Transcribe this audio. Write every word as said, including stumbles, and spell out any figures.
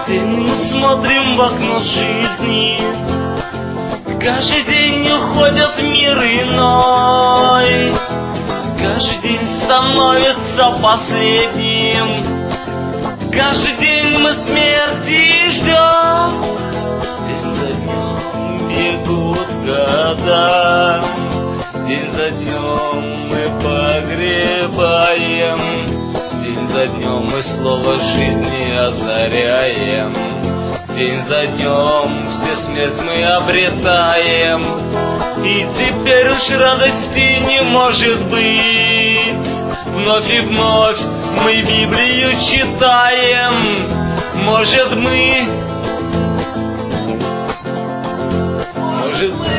день мы смотрим в окно жизни, каждый день уходит в мир иной, каждый день становится последним, каждый день мы смерти ждем. День за днем бегут года, день за днем мы погребаем, день за днем мы слово жизни озаряем, день за днем все смерть мы обретаем. И теперь уж радости не может быть, вновь и вновь мы Библию читаем. Может мы, может мы